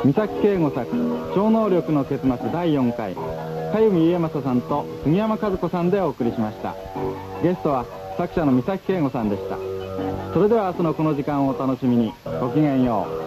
三崎圭吾作超能力の結末第4回、香弓家正さんと杉山和子さんでお送りしました。ゲストは作者の三崎圭吾さんでした。それでは明日のこの時間をお楽しみに。ごきげんよう。